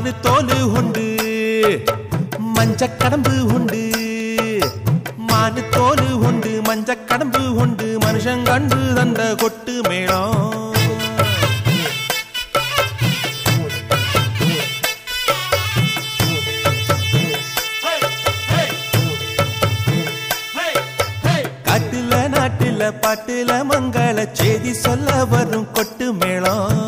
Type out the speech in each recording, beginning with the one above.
மானு தோலு உண்டு மஞ்சக் கடம்பு உண்டு மானு தோலு உண்டு மஞ்சக் கடம்பு உண்டு மனுஷன் கண்டு தந்த கொட்டு மேளம் காட்டுல நாட்டுல பாட்டுல மங்கள செய்தி சொல்ல வரும் கொட்டு மேளம்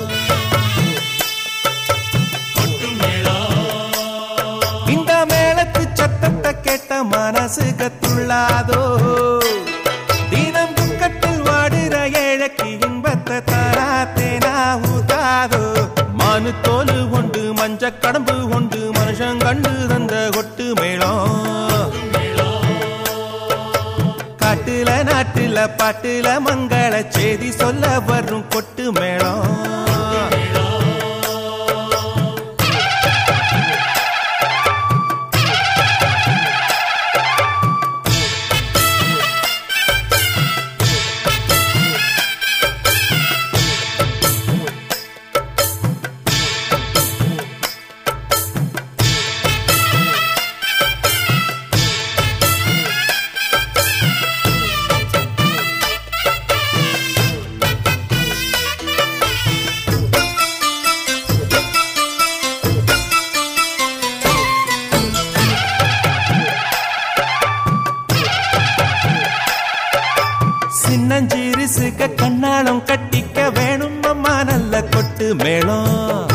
இந்த மேளத்து சத்தத்தை கேட்ட மனசு கத்துள்ளாதோ தினம் துக்கத்தில் வாடுற ஏழைக்கு இன்பத்தை தாரா தேனா ஊதாதோ மானு தோலு உண்டு மஞ்சக் கடம்பு உண்டு மனுஷன் கண்டு தந்த கொட்டு மேளம் காட்டுல நாட்டுல பாட்டுல மங்கள செய்தி சொல்ல வரும் கொட்டு மேளம் சின்னஞ்சிறுசுக கண்ணாளம் கட்டிக்க வேணும் அம்மா நல்ல கொட்டு மேளம்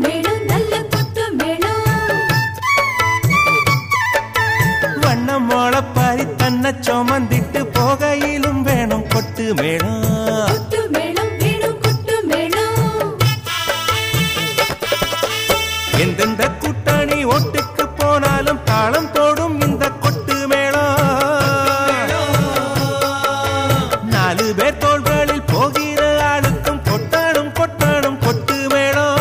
வண்ணம் மோளப்பாரி தன்னை சுமந்திட்டு போகையிலும் வேணும் கொட்டு மேளம் எந்தெந்த கூட்டணி ஓட்டுக்கு போனாலும் தாளம் தோடும் இந்த கொட்டு மேளம் நாலு பேர் தோள்களில் போகிற ஆளுக்கும் கொட்டாடும் கொட்டாடும் கொட்டு மேளம்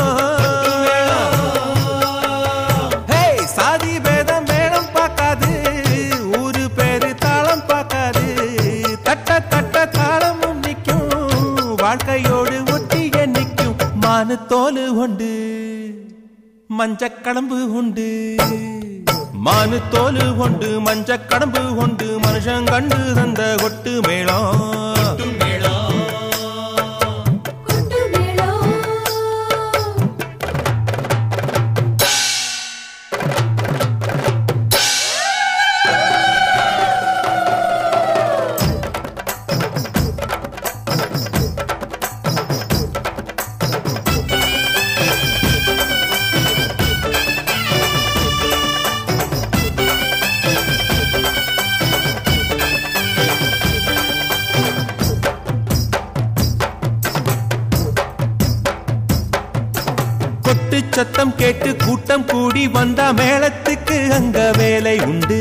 சாதி பேதம் மேளம் பார்க்காது ஊரு பேரு தாளம் பார்க்காது தட்ட தட்ட தாளமும் நிற்கும் வாழ்க்கையோடு ஒட்டிய நிற்கும் மானு தோலு உண்டு மஞ்சக் கடம்பு உண்டு மானு தோலு உண்டு மஞ்சக் கடம்பு உண்டு மனுஷன் கண்டு தந்த கொட்டு மேளம் கொட்டு சத்தம் கேட்டு கூட்டம் கூடி வந்தா மேளத்துக்கு அங்க வேலை உண்டு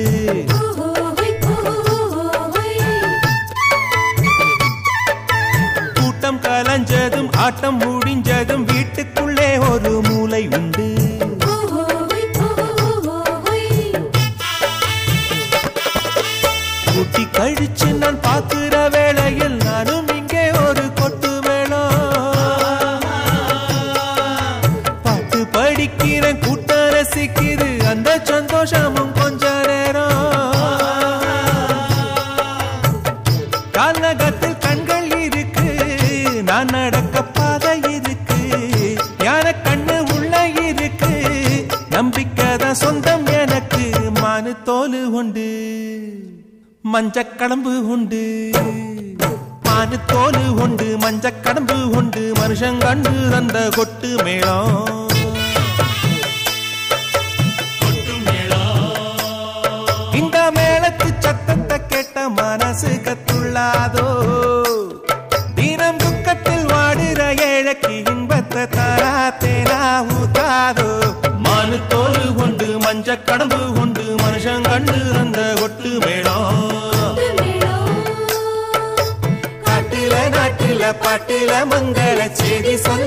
கூட்டம் கலஞ்சதும் ஆட்டம் முடிஞ்சதும் வீட்டுக்குள்ளே ஒரு மூலை உண்டு கூட்டி கழிச்சு நான் பார்க்கிற வேளையில் நானும் இங்கே ஒரு கொட்டு படிக்கிறேன் கூட்ட ரசிக்குது அந்த சந்தோஷமும் கொஞ்ச நேரம் கால்நகத்தில் கண்கள் இருக்கு நான் நடக்க பாதை இருக்கு ஞான கண்ணு உள்ள இருக்கு நம்பிக்கைதான் சொந்தம் எனக்கு மானு தோலு உண்டு மஞ்சக் கடம்பு உண்டு மானு தோலு உண்டு மஞ்சக் கடம்பு உண்டு மனுஷன் கண்டு தந்த கொட்டு மேளம் இந்த மேளத்து சத்தத்தை கேட்ட மனசு கத்துள்ளாதோ தினம் துக்கத்தில் வாடுற ஏழைக்கு இன்பத்தை தாரா தேனா ஊதாதோ மானு தோலு உண்டு மஞ்சக் கடம்பு உண்டு மனுஷன் கண்டு தந்த கொட்டு மேளம் காட்டுல நாட்டுல பாட்டுல மங்கள செய்தி சொல்ல